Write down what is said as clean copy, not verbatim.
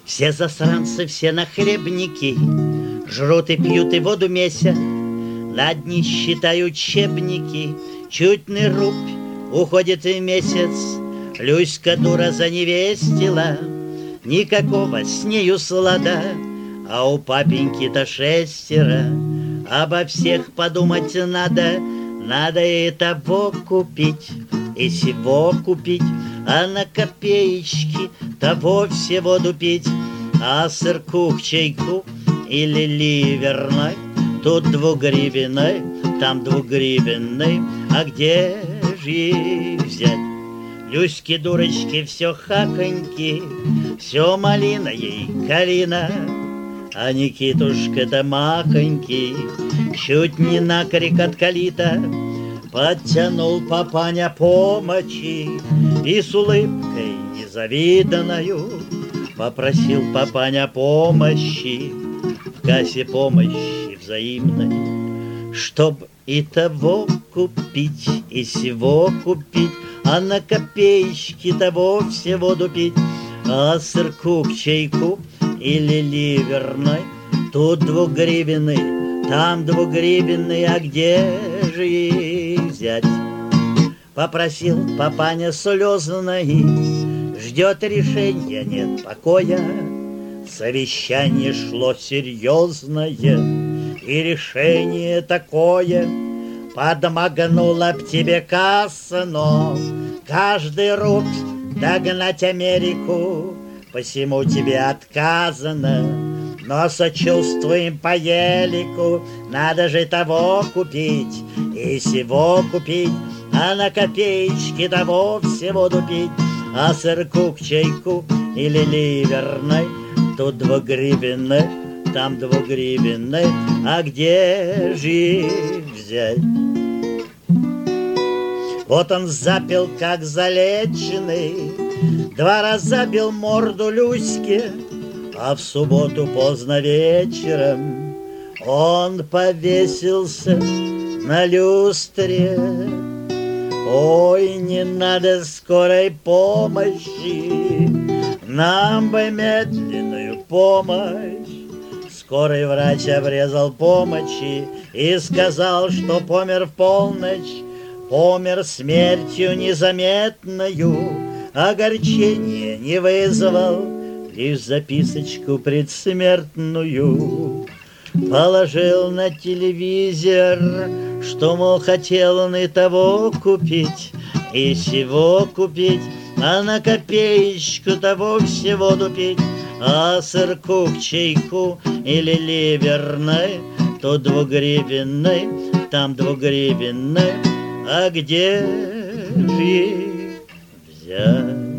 Все засранцы, все нахлебники, жрут и пьют и воду меся. На дни считают учебники, чуть не рубь уходит и месяц. Люська дура заневестила, никакого с нею слада, а у папеньки-то 6. Обо всех подумать надо, надо и того купить, и сего купить, а на копеечки того всего дупить. А сырку к чайку или ливерной, тут 2-гривенной, там 2-гривенной, а где же ей взять? Люськи, дурочки, все хаконьки, все малина ей калина, а Никитушка-то махонький, чуть не на крик от калита. Подтянул папаня помощи и с улыбкой незавиданною попросил папаня помощи в кассе помощи взаимной, чтоб и того купить, и сего купить, а на копеечки того всего дупить. А сырку к чайку или ливерной, тут 2-гривенный, там 2-гривенный, а где же ей взять? Попросил папаня слезный, ждет решения, нет покоя. Совещание шло серьезное, и решение такое: подмагнула б тебе касса, но каждый руб догнать Америку, посему тебе отказано. Но сочувствуем по елику, надо же того купить и сего купить, а на копеечки того всего дупить. А сырку к чайку или ливерной, тут 2-гривенной, там 2-гривенной, а где же взять? Вот он запил, как залеченный, 2 раза бил морду Люське, а в субботу поздно вечером он повесился на люстре. Ой, не надо скорой помощи, нам бы медленную помощь. Скорый врач обрезал помощи и сказал, что помер в полночь. Помер смертью незаметною, огорчения не вызвал, лишь записочку предсмертную положил на телевизор, что, мол, хотел он и того купить, и сего купить, а на копеечку того всего дупить. А сырку к чайку или ливерной, то 2-гривенной, там 2-гривенной, а где же взять?